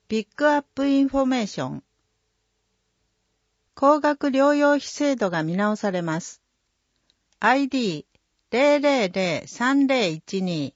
ピックアップインフォメーション。高額療養費制度が見直されます。ID 0003012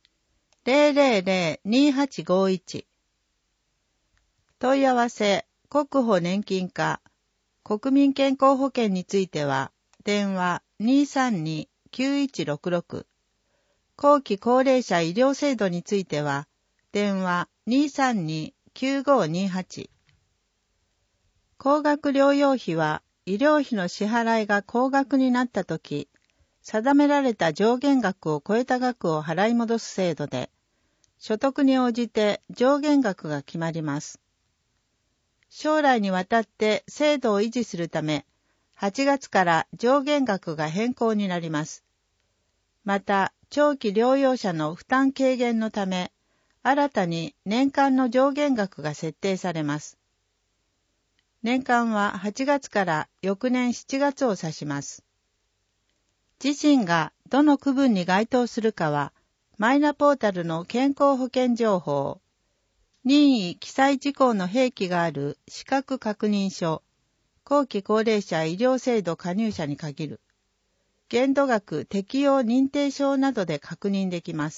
0002851問い合わせ国保年金課国民健康保険については電話 232-9166 後期高齢者医療制度については電話 232-9528 高額療養費は医療費の支払いが高額になったとき、定められた上限額を超えた額を払い戻す制度で、所得に応じて上限額が決まります。将来にわたって制度を維持するため、8月から上限額が変更になります。また、長期療養者の負担軽減のため、新たに年間の上限額が設定されます。年間は8月から翌年7月を指します。自身がどの区分に該当するかは、マイナポータルの健康保険情報、任意記載事項の併記がある資格確認書、後期高齢者医療制度加入者に限る、限度額適用認定証などで確認できます。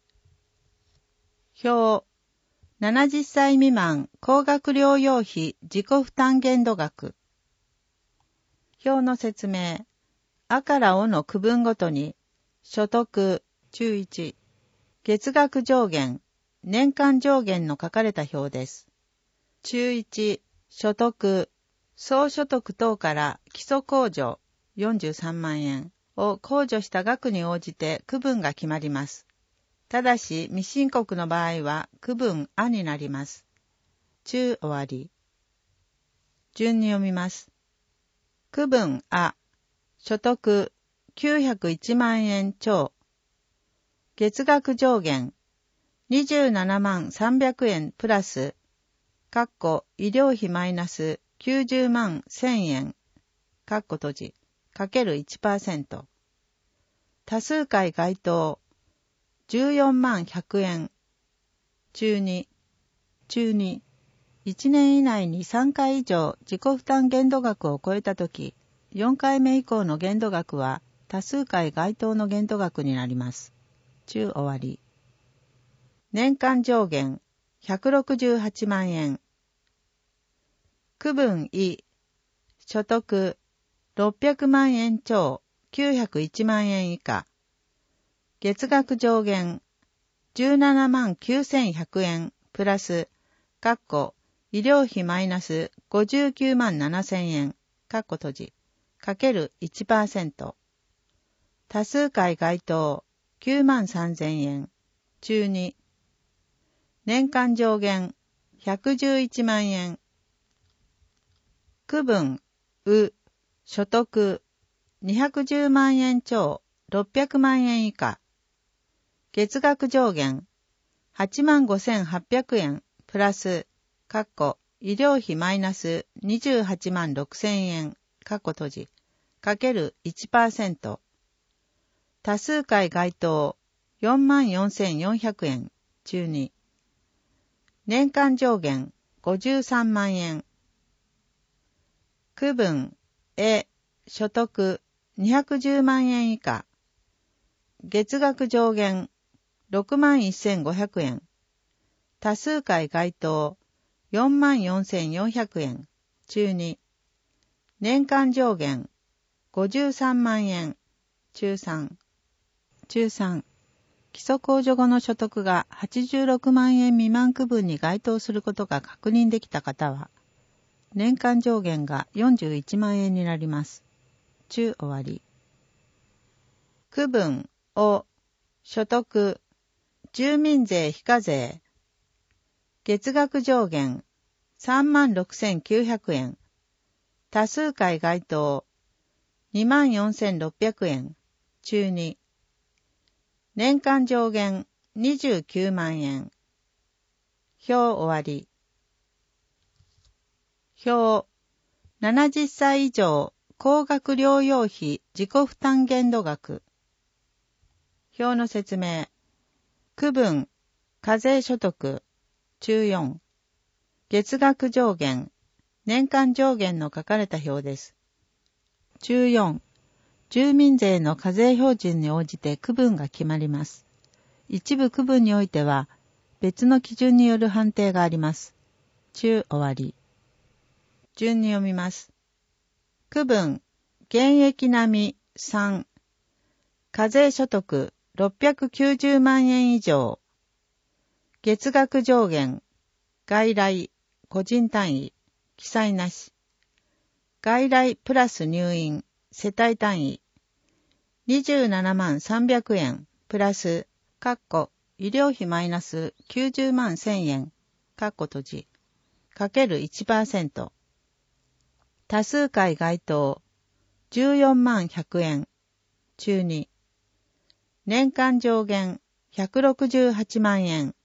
表、70歳未満高額療養費自己負担限度額。表の説明。あからおの区分ごとに、所得、中1、月額上限、年間上限の書かれた表です。中1、所得、総所得等から基礎控除43万円を控除した額に応じて区分が決まります。ただし未申告の場合は区分あになります。中終わり。順に読みます。区分あ、所得901万円超。月額上限27万300円プラス、医療費マイナス90万1000円、閉じ、かける 1%。多数回該当14万100円。中2、1年以内に3回以上自己負担限度額を超えたとき、4回目以降の限度額は多数回該当の限度額になります。中終わり。年間上限168万円。区分い、所得600万円超901万円以下。月額上限17万9100円プラス、医療費マイナス59万7000円、閉じ、かける 1%。多数回該当9万3000円。中2。年間上限111万円。区分、所得210万円超600万円以下。月額上限85,800円プラス、医療費マイナス28万6000円、閉じ、かける 1%。多数回該当44,400円、中2。年間上限53万円。区分、所得210万円以下。月額上限61,500円。多数回該当44,400円。中2。年間上限53万円。中3。基礎控除後の所得が86万円未満区分に該当することが確認できた方は、年間上限が41万円になります。中終わり。区分を所得、住民税非課税。月額上限36,900円。多数回該当24,600円。中2。年間上限29万円。表終わり。表、70歳以上高額療養費自己負担限度額。表の説明。区分、課税所得、中4。 月額上限、年間上限の書かれた表です。14、住民税の課税標準に応じて区分が決まります。一部区分においては、別の基準による判定があります。終わり。順に読みます。区分、現役並み3、課税所得690万円以上、月額上限、外来、個人単位、記載なし、外来プラス入院、世帯単位、27万300円、プラス、医療費マイナス90万1000円、閉じ、かける 1%。多数回該当、14万100円、中2。年間上限、168万円。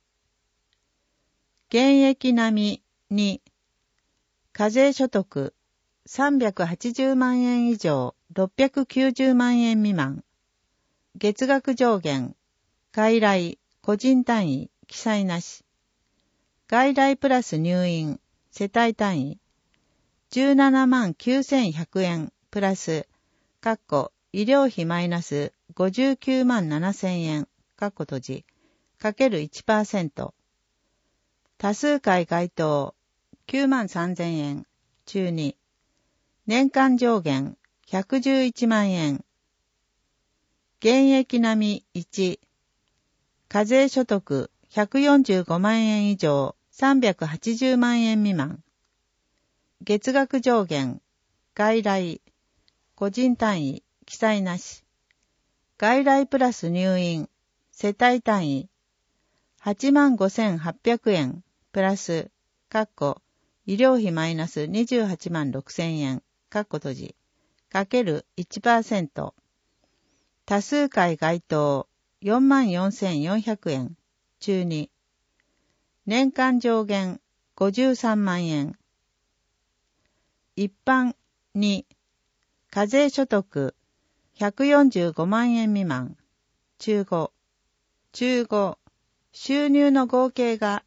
現役並み2、課税所得、380万円以上、690万円未満。月額上限、外来、個人単位、記載なし。外来プラス入院、世帯単位、17万9100円、プラス、医療費マイナス59万7000円、閉じ、かける 1%。多数回該当、9万3000円、中2。年間上限、111万円。現役並み1、課税所得145万円以上380万円未満。月額上限、外来、個人単位、記載なし。外来プラス入院、世帯単位、85,800円、プラス、医療費マイナス28万6000円、閉じ、かける 1%。多数回該当、44,400円、中2。年間上限、53万円。一般2、課税所得、145万円未満、中5。中5、収入の合計が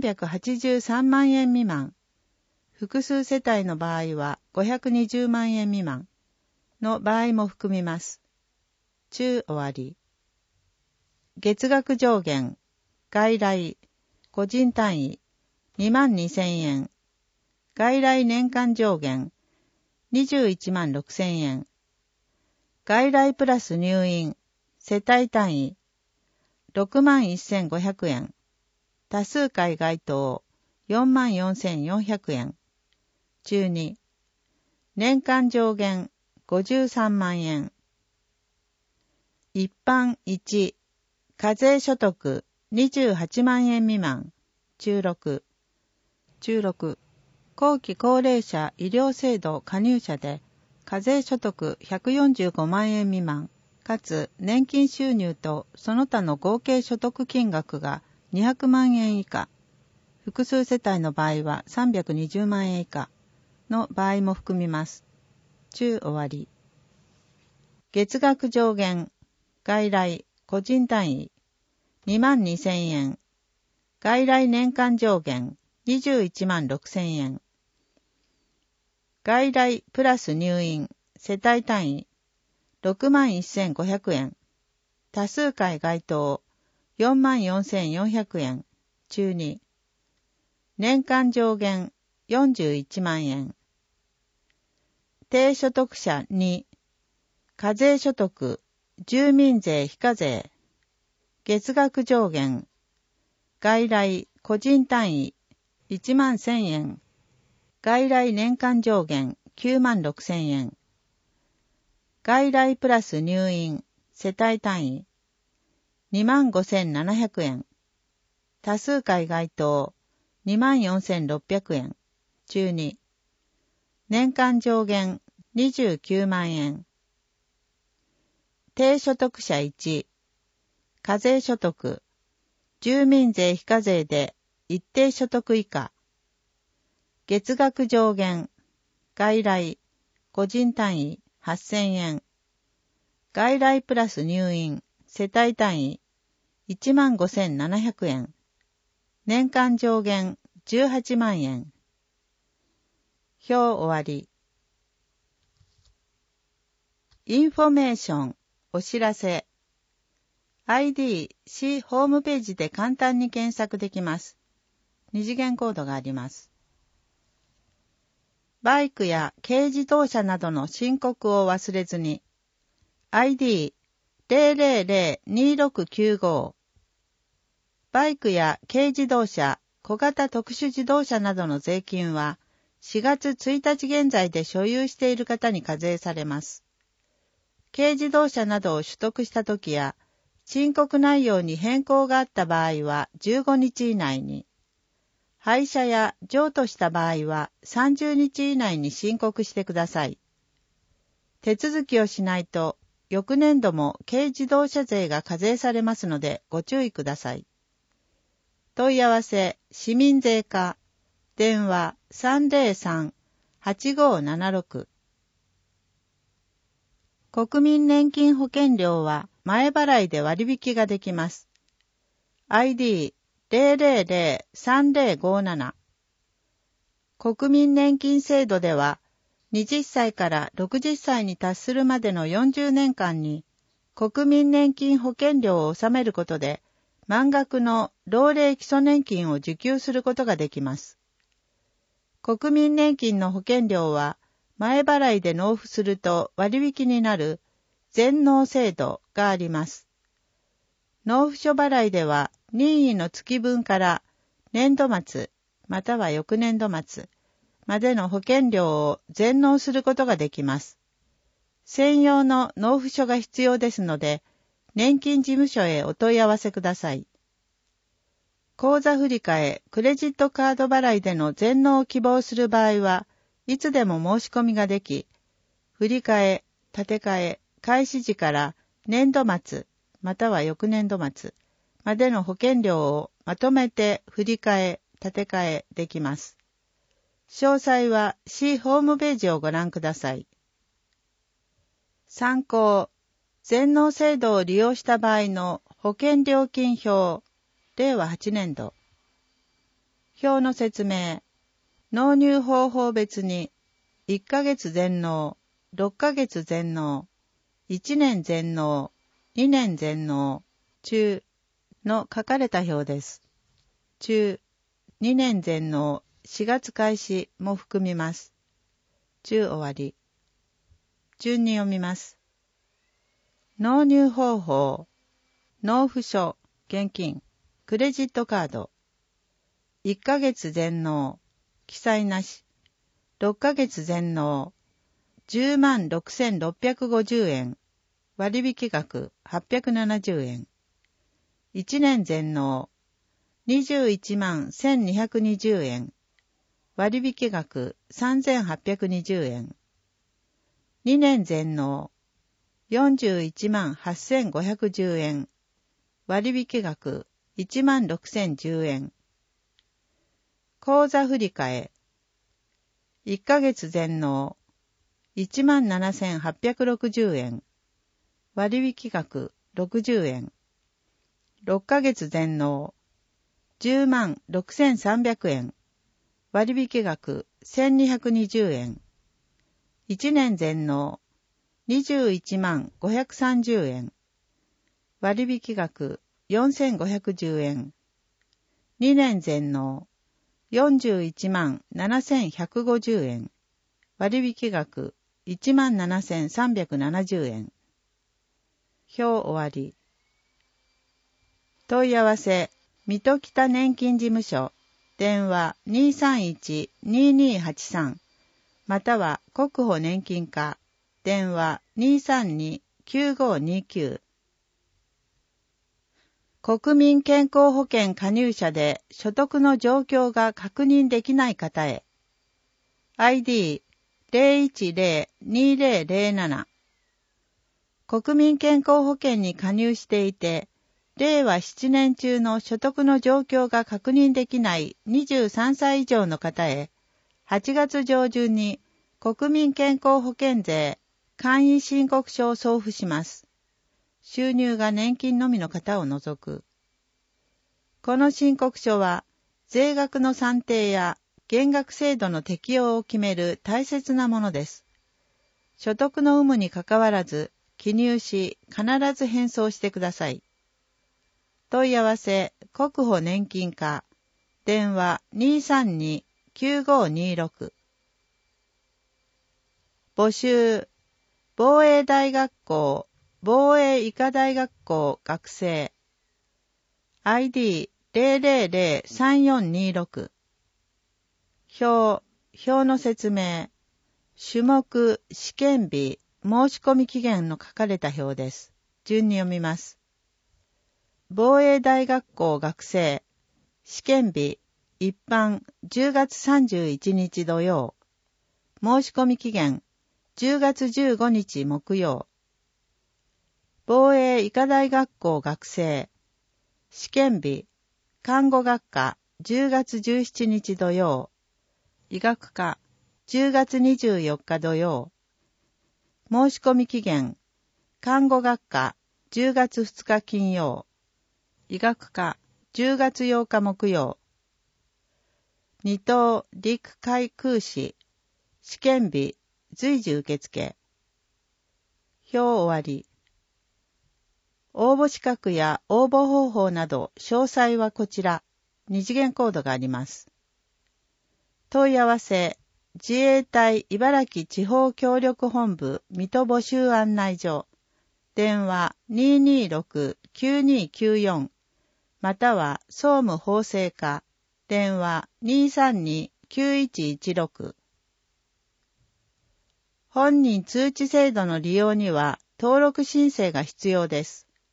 383万円未満。複数世帯の場合は520万円未満の場合も含みます。終わり。月額上限、外来、個人単位、22,000円。外来年間上限、21万6000円。外来プラス入院、世帯単位、61,500円。多数回該当、44,400円。中2。年間上限、53万円。一般1、課税所得28万円未満、中6。中6、後期高齢者医療制度加入者で、課税所得145万円未満、かつ年金収入とその他の合計所得金額が200万円以下、複数世帯の場合は320万円以下の場合も含みます。終わり。月額上限、外来、個人単位、22,000円。外来年間上限、21万6000円。外来プラス入院、世帯単位、61,500円。多数回該当、44,400円。中2。年間上限、41万円。低所得者2、課税所得、住民税非課税、月額上限、外来、個人単位、1万1000円、外来年間上限、9万6000円、外来プラス入院、世帯単位、25,700円、多数回該当、24,600円、中2、年間上限、29万円、低所得者1、課税所得、住民税非課税で一定所得以下、月額上限、外来、個人単位8,000円、外来プラス入院、世帯単位15,700円、年間上限 18万円。表終わり。インフォメーション、お知らせ。ID、市ホームページで簡単に検索できます。二次元コードがあります。バイクや軽自動車などの申告を忘れずに。ID、0002695。バイクや軽自動車、小型特殊自動車などの税金は4月1日現在で所有している方に課税されます。軽自動車などを取得したときや、申告内容に変更があった場合は15日以内に、廃車や譲渡した場合は30日以内に申告してください。手続きをしないと、翌年度も軽自動車税が課税されますのでご注意ください。問い合わせ、市民税課、電話303-8576。国民年金保険料は前払いで割引ができます。ID 000-3057。国民年金制度では、20歳から60歳に達するまでの40年間に、国民年金保険料を納めることで、満額の老齢基礎年金を受給することができます。国民年金の保険料は、前払いで納付すると割引になる全納制度があります。納付書払いでは、任意の月分から年度末または翌年度末までの保険料を全納することができます。専用の納付書が必要ですので、年金事務所へお問い合わせください。口座振替、クレジットカード払いでの全納を希望する場合はいつでも申し込みができ、振替、立て替え、開始時から年度末または翌年度末までの保険料をまとめて振替、立て替えできます。詳細は市ホームページをご覧ください。参考、全納制度を利用した場合の保険料金表、令和8年度。表の説明、納入方法別に1ヶ月全納、6ヶ月全納、1年全納、2年全納、中の書かれた表です。中、2年全納、4月開始も含みます。中終わり。順に読みます。納入方法、納付書、現金、クレジットカード、1ヶ月全納、記載なし、6ヶ月全納、106,650円、割引額870円、1年全納、211,1220円、割引額3,820円、2年全納、418,510円、割引額16,010円。口座振替、1ヶ月全納、17,860円、割引額60円。6ヶ月全納、106,300円、割引額1,220円。1年全納、21530円、割引額4,510円。2年全納、417,150円、割引額17,370円。表終わり。問い合わせ、水戸北年金事務所、電話 231-2283 または国保年金課、電話 232-9529。国民健康保険加入者で所得の状況が確認できない方へ。ID 010-2007。国民健康保険に加入していて、令和7年中の所得の状況が確認できない23歳以上の方へ、8月上旬に国民健康保険税簡易申告書を送付します。収入が年金のみの方を除く。この申告書は、 税額の算定や減額制度の適用を決める大切なものです。所得の有無にかかわらず、記入し、必ず返送してください。問い合わせ、国保年金課、電話232-9526。募集、防衛大学校、防衛医科大学校学生。ID0003426。表の説明。種目、試験日、申し込み期限の書かれた表です。順に読みます。防衛大学校学生、試験日、一般10月31日土曜。申し込み期限、10月15日木曜。防衛医科大学校学生、試験日、看護学科10月17日土曜。医学科10月24日土曜。申し込み期限、看護学科10月2日金曜。医学科10月8日木曜。二等陸海空士、試験日、随時受付。表終わり。応募資格や応募方法など詳細はこちら。二次元コードがあります。問い合わせ、自衛隊茨城地方協力本部水戸募集案内所。電話226-9294。または総務法制課。電話232-9116。本人通知制度の利用には登録申請が必要です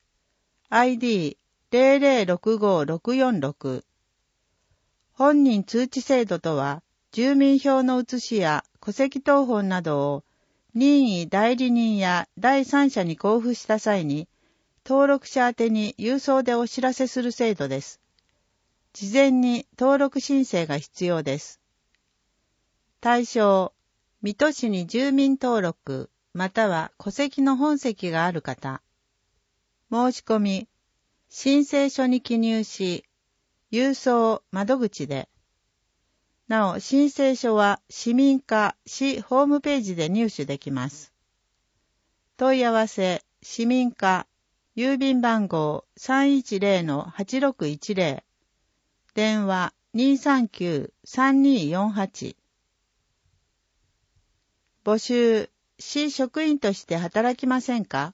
。ID0065646。本人通知制度とは、住民票の写しや戸籍謄本などを任意代理人や第三者に交付した際に、登録者宛に郵送でお知らせする制度です。事前に登録申請が必要です。対象、水戸市に住民登録、または戸籍の本籍がある方。申し込み、申請書に記入し、郵送窓口で。なお、申請書は市民課市ホームページで入手できます。問い合わせ、市民課、郵便番号 310-8610。電話239-3248。募集、市職員として働きませんか？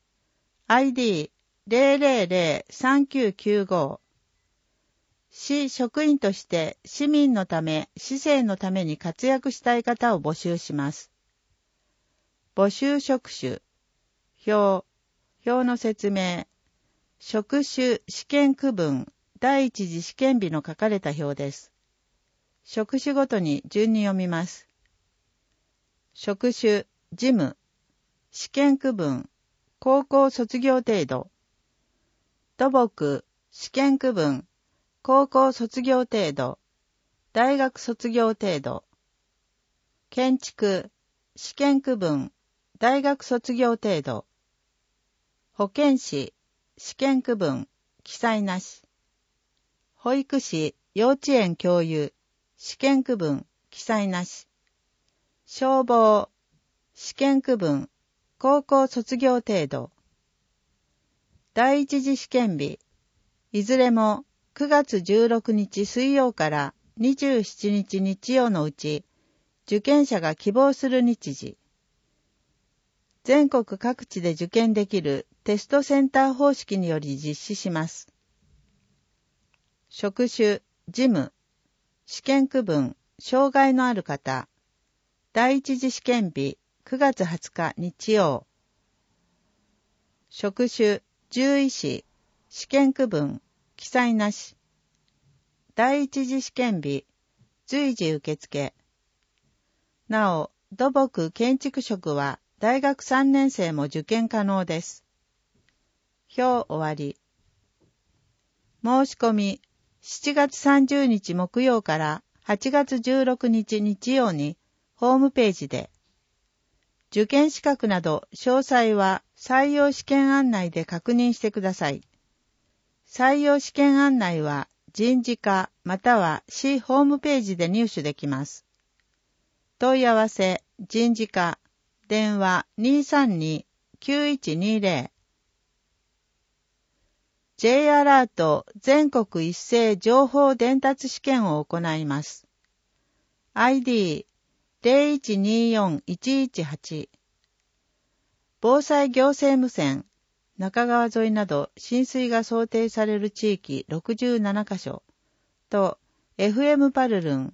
ID0003995。市職員として市民のため、市政のために活躍したい方を募集します。募集職種、表の説明、職種試験区分、第一次試験日の書かれた表です。職種ごとに順に読みます。職種、事務、試験区分、高校卒業程度。土木、試験区分、高校卒業程度、大学卒業程度。建築、試験区分、大学卒業程度。保健師、試験区分、記載なし。保育士、幼稚園教諭、試験区分、記載なし。消防、試験区分、高校卒業程度。第一次試験日、いずれも9月16日水曜から27日日曜のうち、受験者が希望する日時。全国各地で受験できるテストセンター方式により実施します。職種、事務、試験区分、障害のある方。第一次試験日、9月20日日曜。職種、獣医師、試験区分、記載なし。第一次試験日、随時受付。なお、土木建築職は大学3年生も受験可能です。表終わり。申し込み、7月30日木曜から8月16日日曜にホームページで。受験資格など詳細は採用試験案内で確認してください。採用試験案内は人事課または市ホームページで入手できます。問い合わせ人事課電話 232-9120 J アラート全国一斉情報伝達試験を行います。ID0124-118 防災行政無線中川沿いなど浸水が想定される地域67カ所と FM パルルン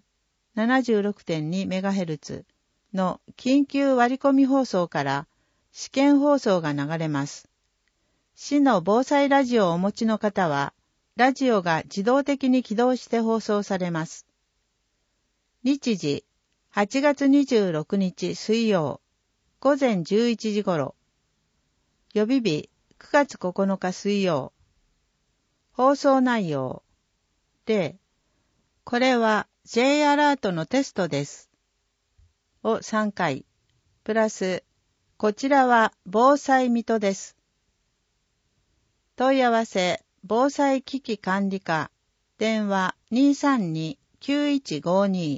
76.2MHz の緊急割り込み放送から試験放送が流れます。市の防災ラジオをお持ちの方は、ラジオが自動的に起動して放送されます。日時、8月26日水曜、午前11時頃。予備日、9月9日水曜。放送内容。で、これは J アラートのテストです。を3回。プラス、こちらは防災水戸です。問い合わせ、防災危機管理課、電話 232-9152。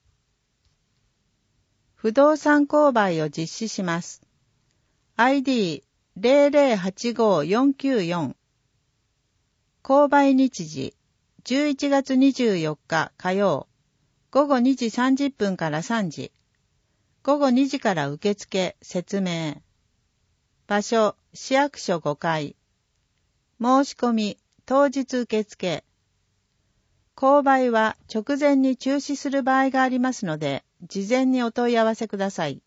不動産購買を実施します。ID0085-494。購買日時、11月24日火曜、午後2時30分から3時。午後2時から受付、説明。場所、市役所5階。申し込み、当日受付。購買は直前に中止する場合がありますので、事前にお問い合わせください。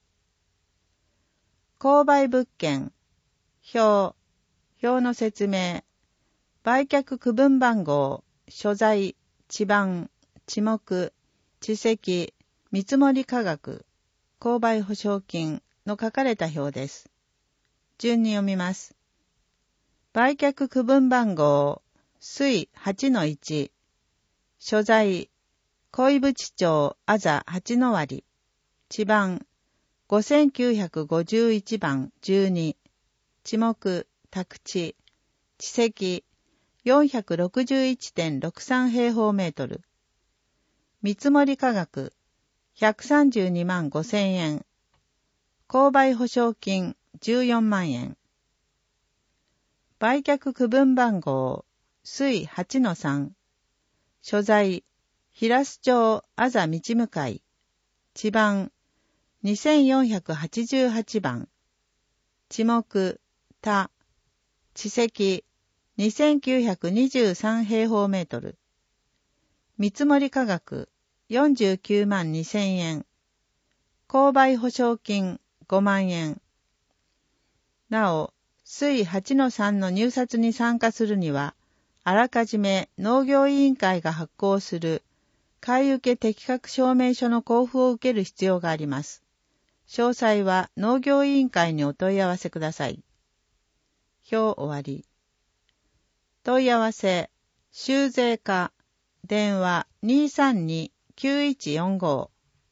購買物件、表の説明、売却区分番号、所在、地番、地目、地籍、見積価格、購買保証金の書かれた表です。順に読みます。売却区分番号、水 8-1、所在、恋淵町あざ8の割、地番、5951番12、地目、宅地、地積、461.63 平方メートル。見積価格、132万5千円。購買保証金、14万円。売却区分番号、水 8-3。所在、平須町あざ道向かい。地番、2488番。地目、田。地積、2923平方メートル。見積価格、49万2千円。購買保証金、5万円。なお、水 8-3 の入札に参加するには、あらかじめ農業委員会が発行する買受適格証明書の交付を受ける必要があります。詳細は農業委員会にお問い合わせください。表終わり。問い合わせ、修税課、電話 232-9145。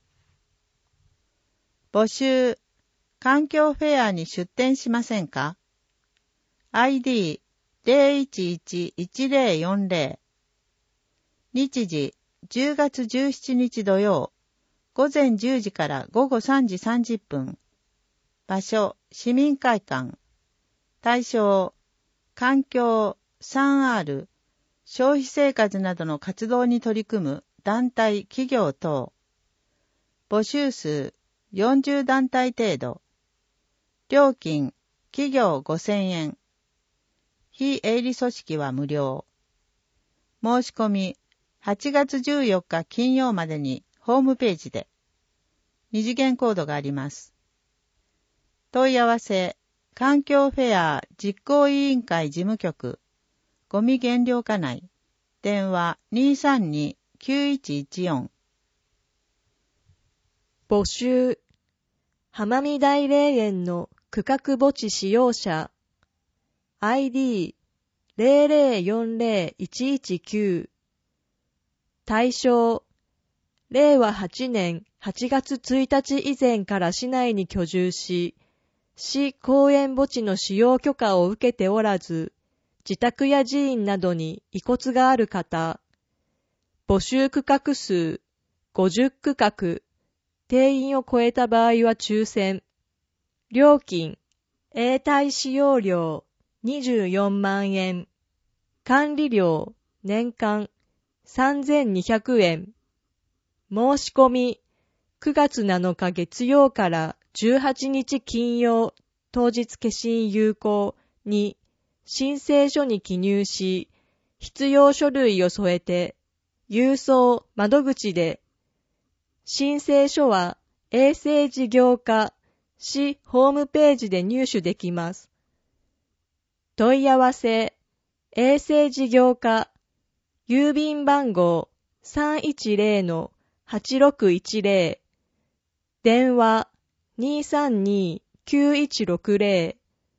募集、環境フェアに出展しませんか？ ID011140。日時、10月17日土曜、午前10時から午後3時30分。場所、市民会館。対象、環境、3R、消費生活などの活動に取り組む団体、企業等。募集数、40団体程度。料金、企業5000円。非営利組織は無料。申し込み、8月14日金曜までにホームページで。二次元コードがあります。問い合わせ、環境フェア実行委員会事務局、ゴミ減量課内、電話 232-9114。 募集、浜見大霊園の区画墓地使用者、ID0040-119。対象、令和8年8月1日以前から市内に居住し、市公園墓地の使用許可を受けておらず、自宅や寺院などに遺骨がある方、 募集区画数50区画、定員を超えた場合は抽選。料金、永代使用料24万円。管理料、年間3200円。申し込み、9月7日月曜から18日金曜当日消印有効に申請書に記入し、必要書類を添えて、郵送窓口で、申請書は衛生事業課市ホームページで入手できます。問い合わせ、衛生事業課、郵便番号 310-8610、電話 232-9160、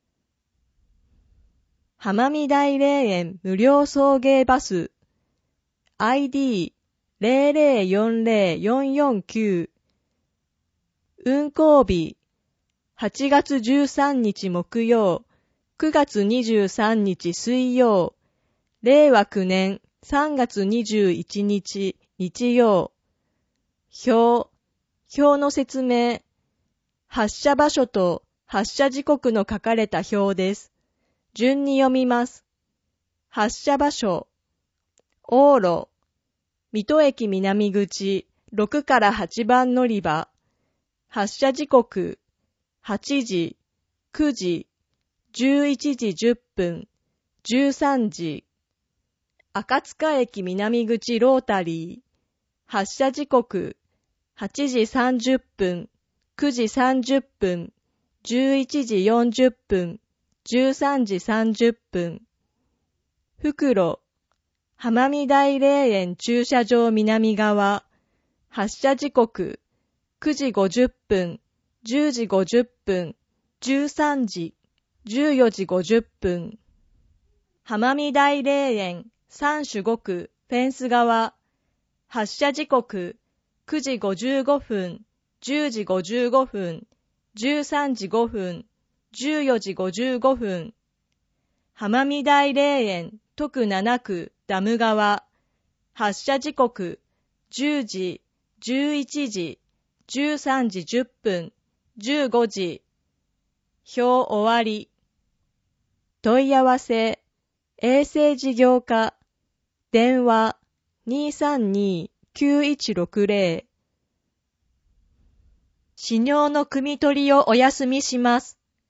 浜見台霊園無料送迎バス、ID00404449、運行日、8月13日木曜、9月23日水曜、令和9年3月21日日曜。表の説明。発射場所と発射時刻の書かれた表です。順に読みます。発射場所。往路。水戸駅南口6から8番乗り場。発車時刻。8時、9時、11時10分、13時。赤塚駅南口ロータリー。発車時刻。8時30分、9時30分、11時40分、13時30分。袋。浜見台霊園駐車場南側。発車時刻。9時50分、10時50分、13時、14時50分。浜見台霊園三種5区フェンス側。発車時刻。9時55分、10時55分、13時5分、14時55分。浜見台霊園徳7区ダム側。発車時刻。10時、11時、13時10分、15時。表終わり。問い合わせ。衛生事業課。電話。232-9160。紙尿の汲み取りをお休みします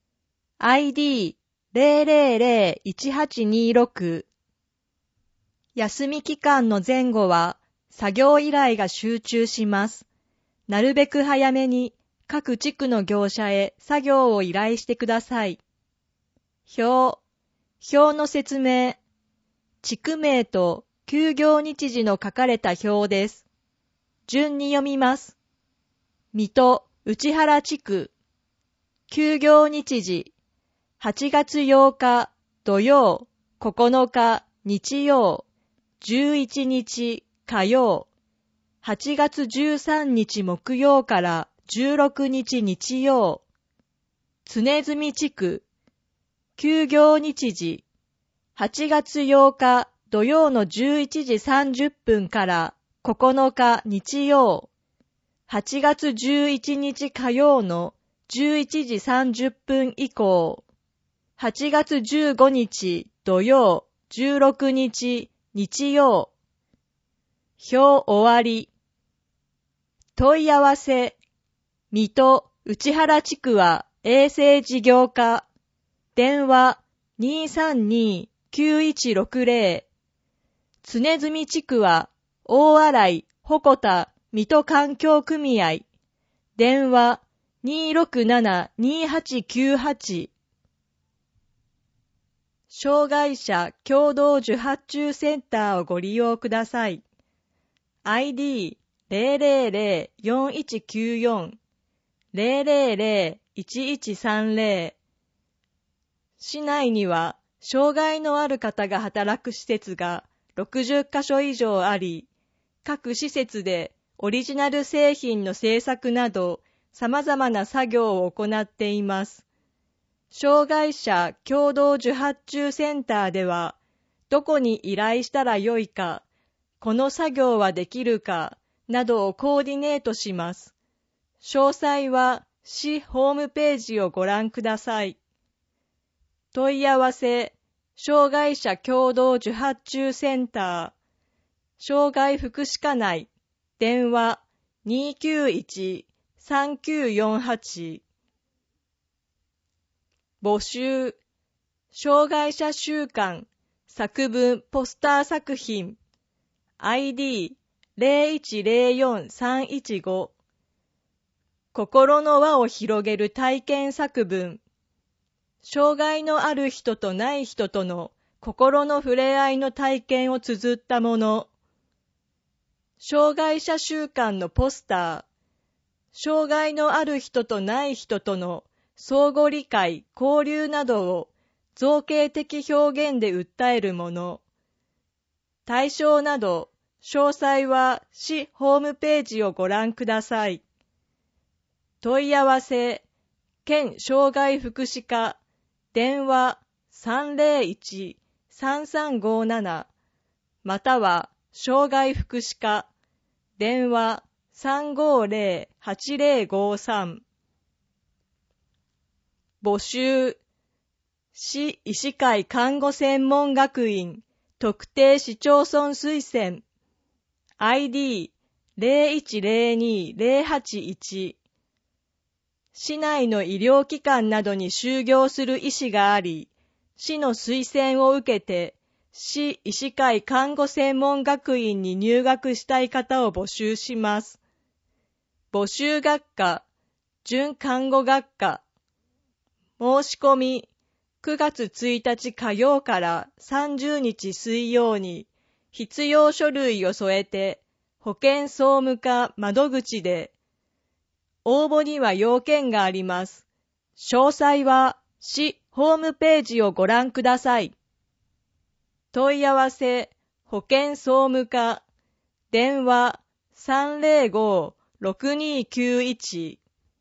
。ID0001826。休み期間の前後は作業依頼が集中します。なるべく早めに各地区の業者へ作業を依頼してください。表の説明。地区名と休業日時の書かれた表です。順に読みます。水戸内原地区。休業日時。8月8日土曜、9日日曜、11日火曜。8月13日木曜から16日日曜。常住地区。休業日時。8月8日土曜の11時30分から9日日曜。8月11日火曜の11時30分以降。8月15日土曜、16日日曜。表終わり。問い合わせ。水戸内原地区は衛生事業課。電話232-9160。常住地区は大洗鉾田水戸環境組合。電話267-2898。障害者共同受発注センターをご利用ください。ID0004194 0001130。市内には障害のある方が働く施設が60カ所以上あり、各施設でオリジナル製品の製作など様々な作業を行っています。障害者共同受発注センターでは、どこに依頼したらよいか、 この作業はできるかなどをコーディネートします。詳細は市ホームページをご覧ください。問い合わせ、障害者共同受発注センター、障害福祉課内、電話 291-3948。募集、障害者週間、作文ポスター作品、ID0104-315。心の輪を広げる体験作文。障害のある人とない人との心の触れ合いの体験を綴ったもの。障害者週間のポスター。障害のある人とない人との相互理解、交流などを造形的表現で訴えるもの。対象など、詳細は市ホームページをご覧ください。問い合わせ、県障害福祉課、電話 301-3357 または障害福祉課、電話 350-8053。募集、市医師会看護専門学院特定市町村推薦 ID0102-081。市内の医療機関などに就業する医師があり、市の推薦を受けて、市医師会看護専門学院に入学したい方を募集します。募集学科、準看護学科。申し込み、9月1日火曜から30日水曜に、必要書類を添えて、保健総務課窓口で、応募には要件があります。詳細は市ホームページをご覧ください。問い合わせ、保健総務課、電話 305-6291。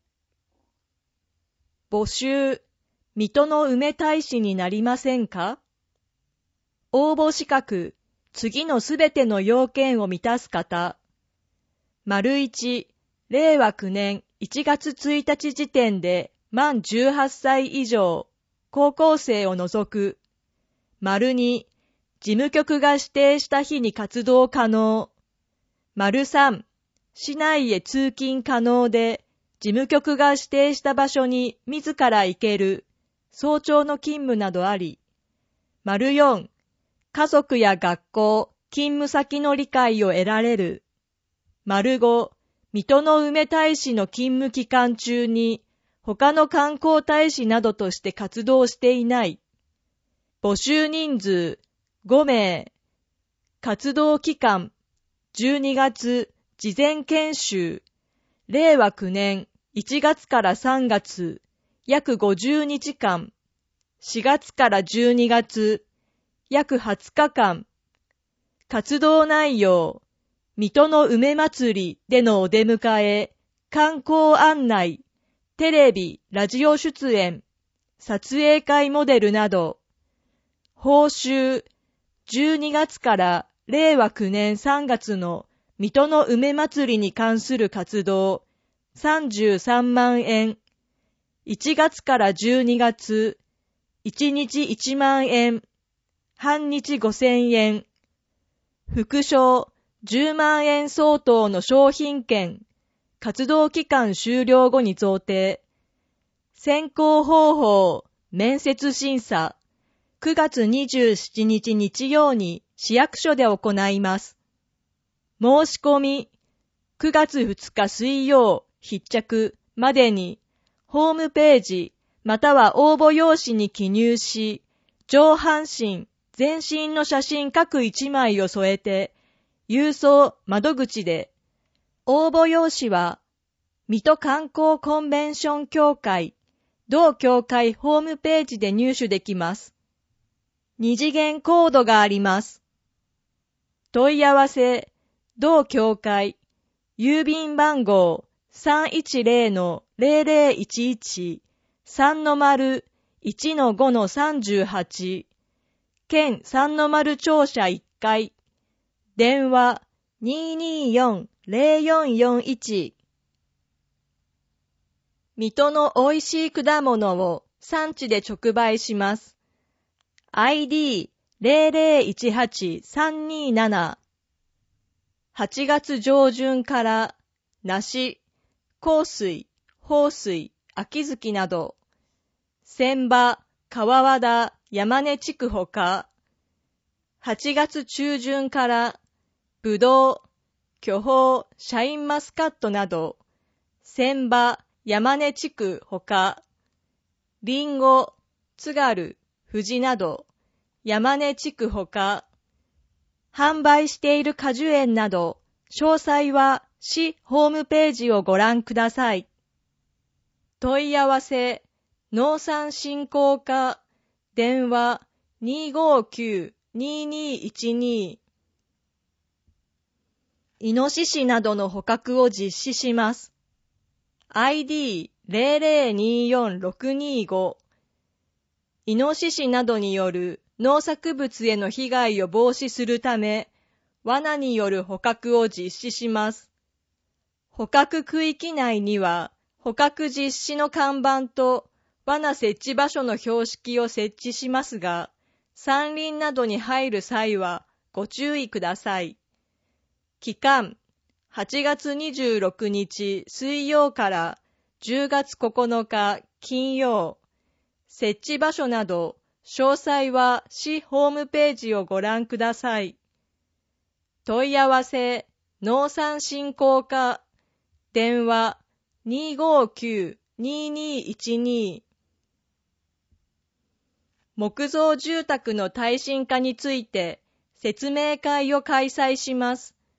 募集、水戸の梅大使になりませんか？応募資格、次のすべての要件を満たす方。1、令和9年1月1日時点で満18歳以上、高校生を除く。2、事務局が指定した日に活動可能。3、市内へ通勤可能で、事務局が指定した場所に自ら行ける。早朝の勤務などあり。4、家族や学校、勤務先の理解を得られる。5、水戸の梅大使の勤務期間中に、他の観光大使などとして活動していない。募集人数、5名。活動期間、12月、事前研修。令和9年1月から3月、約50日間。4月から12月、約20日間。活動内容、水戸の梅祭りでのお出迎え、観光案内、テレビ、ラジオ出演、撮影会モデルなど。報酬、12月から令和9年3月の水戸の梅祭りに関する活動、33万円。1月から12月、1日1万円。半日5000円。副賞、10万円相当の商品券。活動期間終了後に贈呈。選考方法、面接審査。9月27日日曜に市役所で行います。申し込み、9月2日水曜必着までに、ホームページまたは応募用紙に記入し、上半身、全身の写真各1枚を添えて、郵送窓口で、応募用紙は、水戸観光コンベンション協会、同協会ホームページで入手できます。2次元コードがあります。問い合わせ、同協会、郵便番号 310-0011 3-1-5-38 県3-0庁舎1階電話 224-0441。水戸の美味しい果物を産地で直売します。ID0018-327。8月上旬から梨、香水、豊水、秋月など、船場、川和田、山根地区ほか、8月中旬からぶどう、巨峰、シャインマスカットなど、船場、山根地区ほか、リンゴ、津軽、富士など、山根地区ほか、販売している果樹園など、詳細は市ホームページをご覧ください。問い合わせ、農産振興課、電話 259-2212。イノシシなどの捕獲を実施します。ID0024-625。イノシシなどによる農作物への被害を防止するため、罠による捕獲を実施します。捕獲区域内には、捕獲実施の看板と罠設置場所の標識を設置しますが、山林などに入る際はご注意ください。期間、8月26日水曜から10月9日金曜。設置場所など、詳細は市ホームページをご覧ください。問い合わせ、農産振興課、電話 259-2212。木造住宅の耐震化について説明会を開催します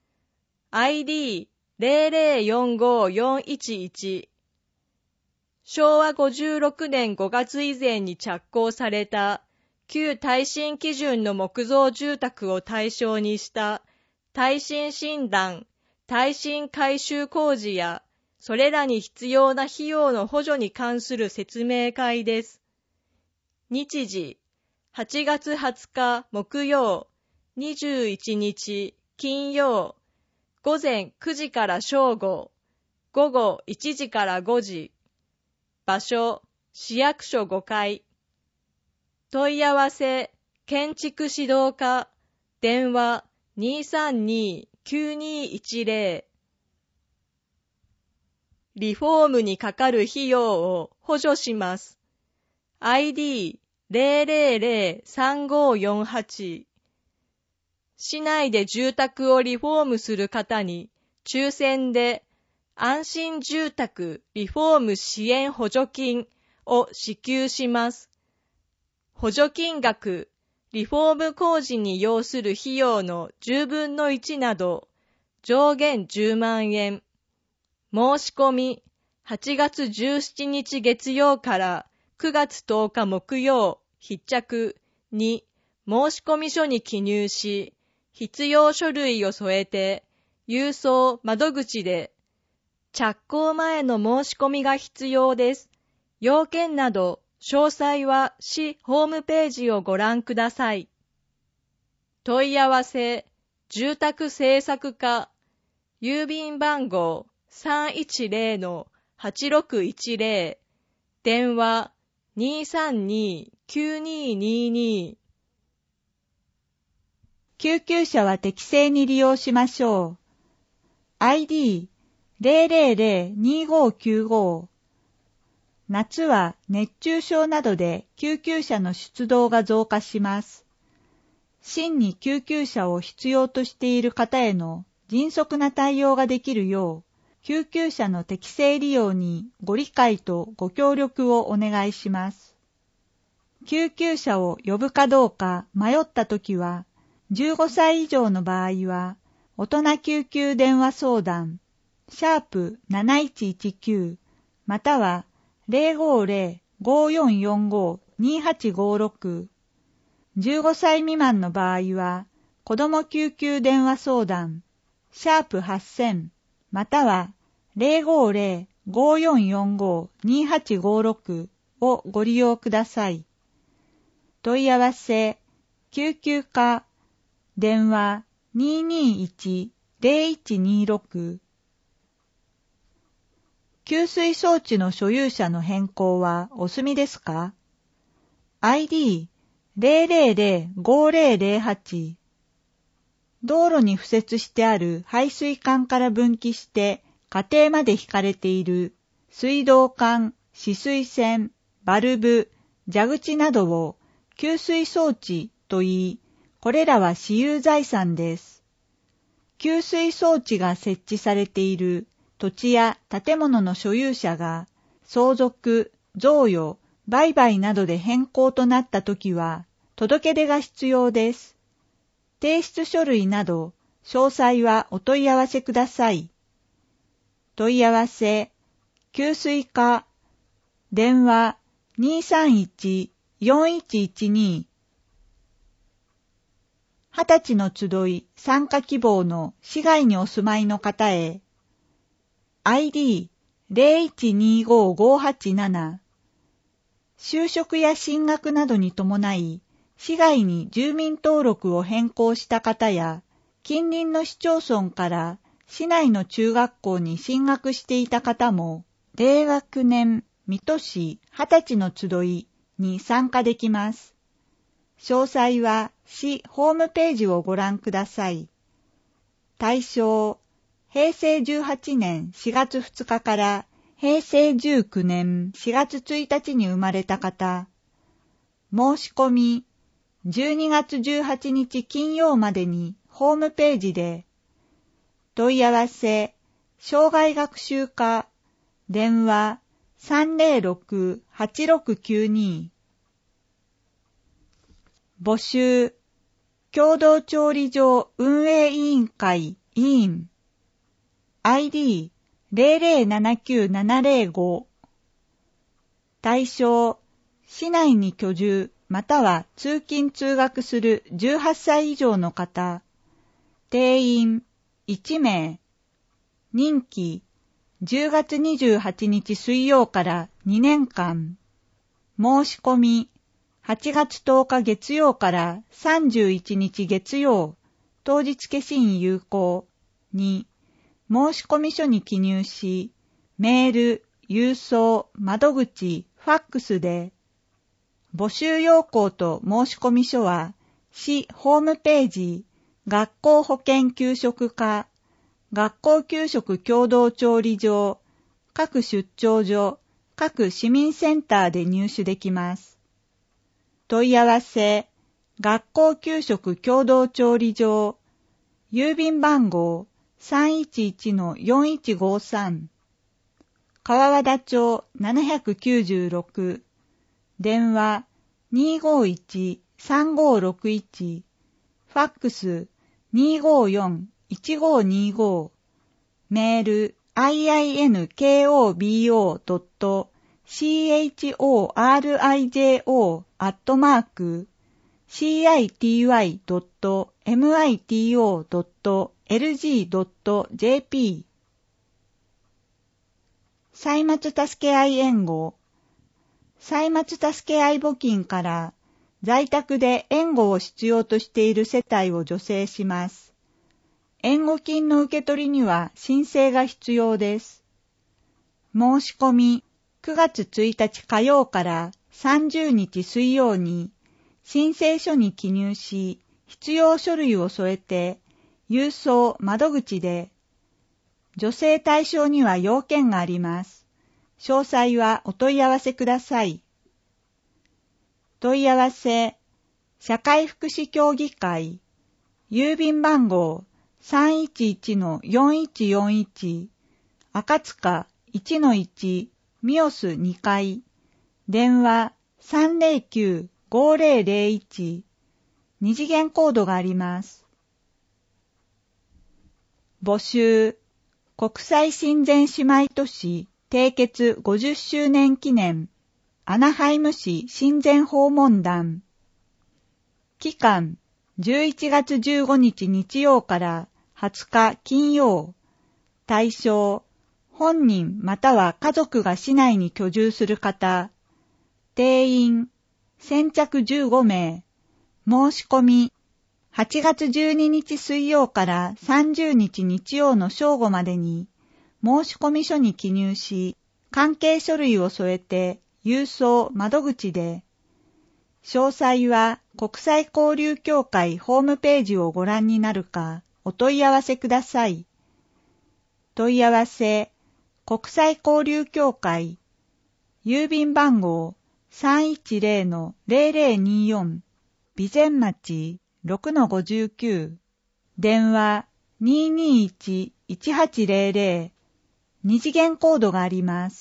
。ID0045-411。昭和56年5月以前に着工された旧耐震基準の木造住宅を対象にした耐震診断、耐震改修工事やそれらに必要な費用の補助に関する説明会です。日時、8月20日木曜、21日金曜、午前9時から正午、午後1時から5時。場所、市役所5階。問い合わせ、建築指導課、電話 232-9210。リフォームにかかる費用を補助します。ID003548。市内で住宅をリフォームする方に抽選で安心住宅リフォーム支援補助金を支給します。補助金額、リフォーム工事に要する費用の10分の1など、上限10万円。申し込み、8月17日月曜から9月10日木曜、必着に申し込み書に記入し、必要書類を添えて、郵送窓口で、着工前の申し込みが必要です。要件など、詳細は市ホームページをご覧ください。問い合わせ、住宅政策課、郵便番号 310-8610、電話 232-9222。 救急車は適正に利用しましょう。ID002595。夏は熱中症などで救急車の出動が増加します。真に救急車を必要としている方への迅速な対応ができるよう、救急車の適正利用にご理解とご協力をお願いします。救急車を呼ぶかどうか迷ったときは、15歳以上の場合は、大人救急電話相談、#7119、または050-5445-2856。15歳未満の場合は、子ども救急電話相談、#8000、または050-5445-2856をご利用ください。問い合わせ、救急課、電話 221-0126。給水装置の所有者の変更はお済みですか？ ID0005008。道路に敷設してある排水管から分岐して家庭まで引かれている水道管、止水栓、バルブ、蛇口などを給水装置と言い、これらは私有財産です。給水装置が設置されている土地や建物の所有者が相続、贈与、売買などで変更となったときは届け出が必要です。提出書類など詳細はお問い合わせください。問い合わせ、給水課、電話231-4112。20歳の集い参加希望の市外にお住まいの方へ。ID0125-587。就職や進学などに伴い、市外に住民登録を変更した方や、近隣の市町村から市内の中学校に進学していた方も、令和9年水戸市20歳の集いに参加できます。詳細は市ホームページをご覧ください。対象、平成18年4月2日から平成19年4月1日に生まれた方。申し込み、12月18日金曜までにホームページで。問い合わせ、障害学習課、電話306-8692。募集、共同調理場運営委員会委員。ID0079705。対象、市内に居住または通勤通学する18歳以上の方。定員1名。任期10月28日水曜から2年間。申し込み8月10日月曜から31日月曜。当日消印有効に申し込み書に記入し、メール、郵送、窓口、ファックスで。募集要項と申し込み書は、市ホームページ、学校保健給食課、学校給食共同調理場、各出張所、各市民センターで入手できます。問い合わせ、学校給食共同調理場、郵便番号311-4153、川和田町796、電話251-3561、ファックス254-1525、メールinkobo.city.radio.mito.lg.jp。 歳末たすけあい援護、歳末たすけあい募金から在宅で援護を必要としている世帯を助成します。援護金の受け取りには申請が必要です。申し込み9月1日火曜から30日水曜に申請書に記入し、必要書類を添えて郵送窓口で。助成対象には要件があります。詳細はお問い合わせください。問い合わせ、社会福祉協議会、郵便番号311-4141、赤塚 1-1、ミオス2階、電話309-5001、二次元コードがあります。募集、国際親善姉妹都市締結50周年記念アナハイム市親善訪問団。期間11月15日日曜から20日金曜。対象本人または家族が市内に居住する方。定員先着15名。申し込み 8月12日水曜から30日日曜の正午までに申込書に記入し、関係書類を添えて郵送窓口で、詳細は国際交流協会ホームページをご覧になるかお問い合わせください。問い合わせ、国際交流協会、郵便番号 310-0024 備前町 6-59 電話 221-1800 二次元コードがあります。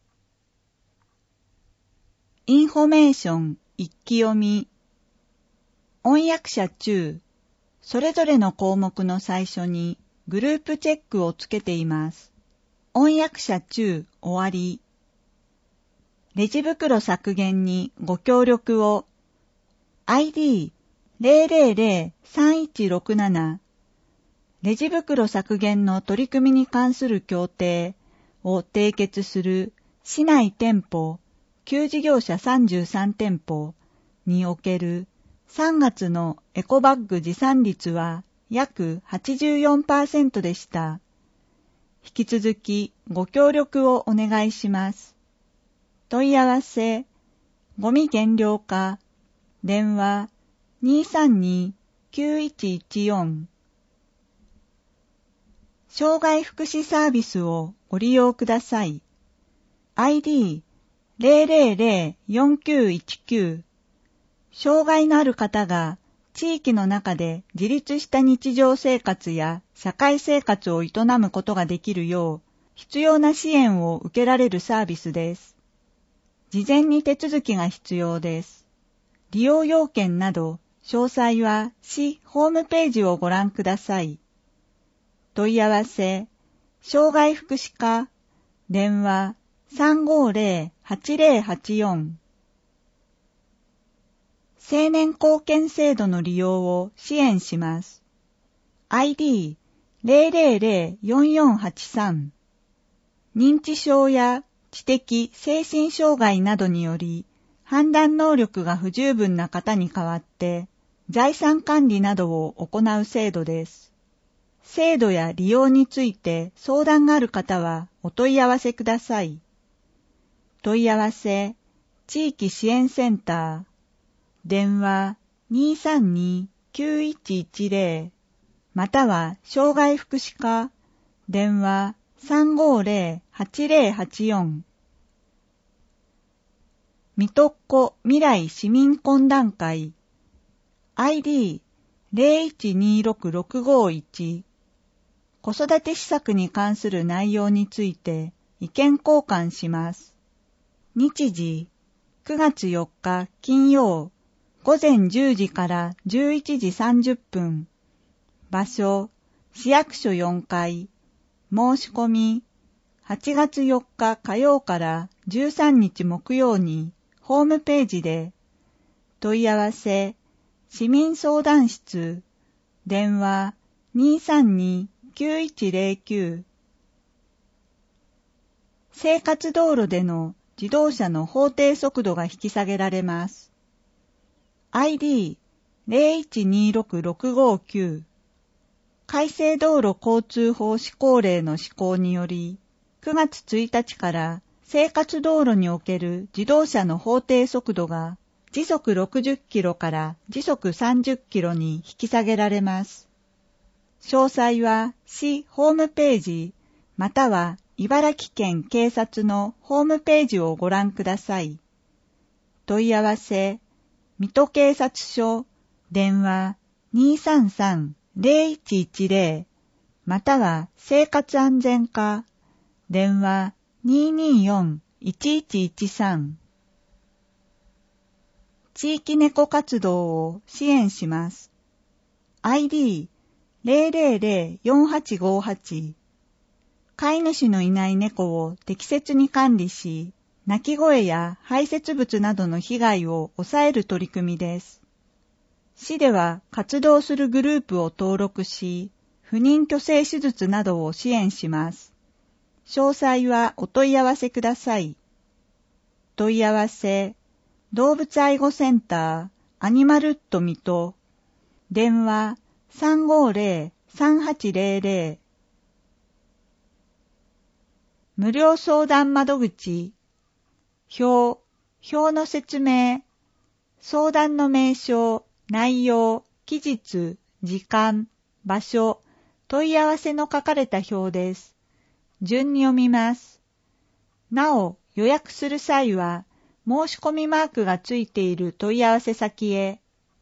インフォメーション一気読み。翻訳者中、それぞれの項目の最初にグループチェックをつけています。翻訳者中終わり。レジ袋削減にご協力を。ID-000-3167 レジ袋削減の取り組みに関する協定を締結する市内店舗、旧事業者33店舗における3月のエコバッグ持参率は約 84% でした。引き続きご協力をお願いします。問い合わせ、ゴミ減量課、電話 232-9114 障害福祉サービスをご利用ください。ID-000-4919 障害のある方が地域の中で自立した日常生活や社会生活を営むことができるよう必要な支援を受けられるサービスです。事前に手続きが必要です。利用要件など詳細は市ホームページをご覧ください。問い合わせ、障害福祉課、電話 350-8084 青年貢献制度の利用を支援します。ID-000-4483 認知症や知的精神障害などにより判断能力が不十分な方に代わって財産管理などを行う制度です。制度や利用について相談がある方はお問い合わせください。問い合わせ、地域支援センター、電話 232-9110 または障害福祉課、電話 350-8084 水戸っ子未来市民懇談会 ID-0126-651 子育て施策に関する内容について意見交換します。日時9月4日金曜午前10時から11時30分。場所市役所4階。申し込み8月4日火曜から13日木曜にホームページで。問い合わせ市民相談室電話 232-9109 生活道路での自動車の法定速度が引き下げられます。ID-0126-659 改正道路交通法施行令の施行により9月1日から生活道路における自動車の法定速度が時速60キロから時速30キロに引き下げられます。詳細は市ホームページまたは茨城県警察のホームページをご覧ください。問い合わせ、水戸警察署、電話 233-0110 または生活安全課、電話 224-1113 地域猫活動を支援します。ID-000-4858 飼い主のいない猫を適切に管理し、鳴き声や排泄物などの被害を抑える取り組みです。市では活動するグループを登録し、不妊去勢手術などを支援します。詳細はお問い合わせください。問い合わせ、動物愛護センター、アニマルット水戸、 電話 350-3800。無料相談窓口。表の説明。相談の名称、内容、期日、時間、場所、問い合わせの書かれた表です。順に読みます。なお、予約する際は、申し込みマークがついている問い合わせ先へ。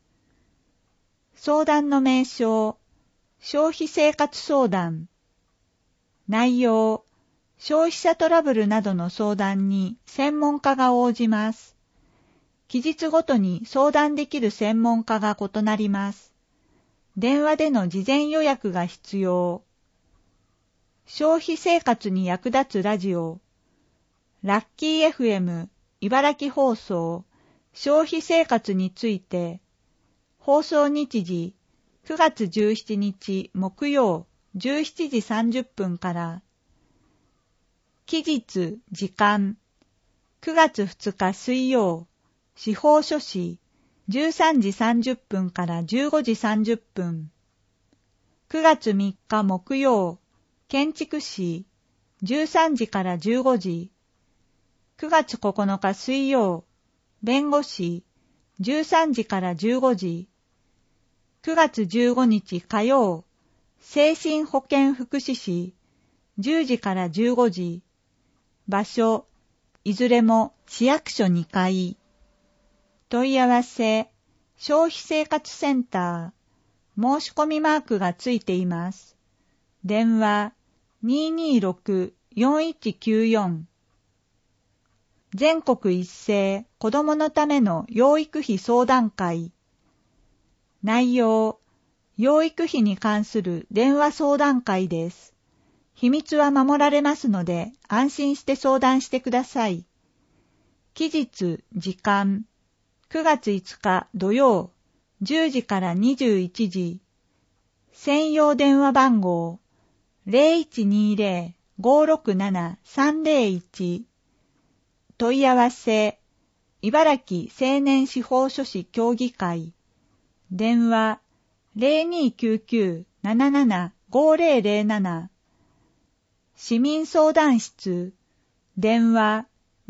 相談の名称、消費生活相談。内容、消費者トラブルなどの相談に専門家が応じます。期日ごとに相談できる専門家が異なります。電話での事前予約が必要。消費生活に役立つラジオ。ラッキー FM 茨城放送消費生活について。放送日時9月17日木曜17時30分から。期日時間9月2日水曜司法書士13時30分から15時30分。9月3日木曜建築士13時から15時。9月9日水曜弁護士13時から15時。9月15日火曜精神保健福祉士10時から15時。場所、いずれも市役所2階。問い合わせ、消費生活センター。申し込みマークがついています。電話、226-4194。全国一斉子どものための養育費相談会。内容、養育費に関する電話相談会です。秘密は守られますので安心して相談してください。期日、時間、9月5日土曜、10時から21時。専用電話番号、0120-567-301。問い合わせ、茨城青年司法書士協議会。電話、0299-77-5007。市民相談室、電話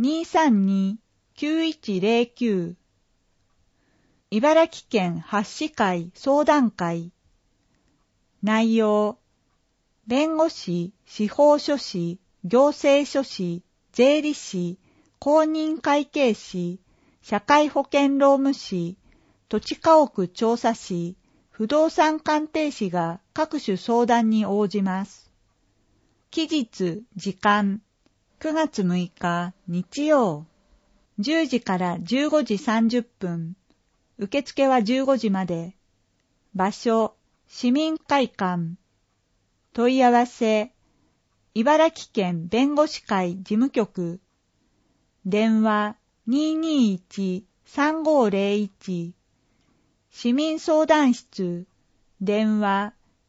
232-9109。茨城県発士会相談会。内容、弁護士、司法書士、行政書士、税理士、公認会計士、社会保険労務士、土地家屋調査士、不動産鑑定士が各種相談に応じます。期日、時間、9月6日日曜、10時から15時30分。受付は15時まで。場所、市民会館。問い合わせ、茨城県弁護士会事務局。電話 221-3501。市民相談室。電話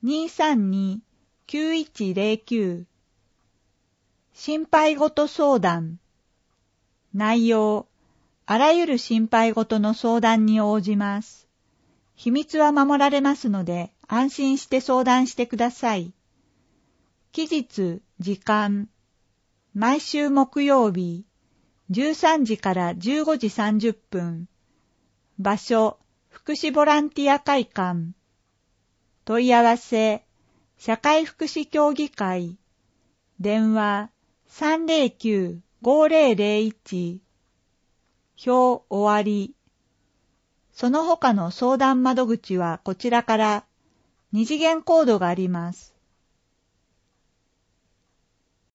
232-9109。心配事相談。内容、あらゆる心配事の相談に応じます。秘密は守られますので安心して相談してください。期日、時間、毎週木曜日、13時から15時30分。場所、福祉ボランティア会館。問い合わせ、社会福祉協議会。電話、309-5001。表終わり。その他の相談窓口はこちらから2次元コードがあります。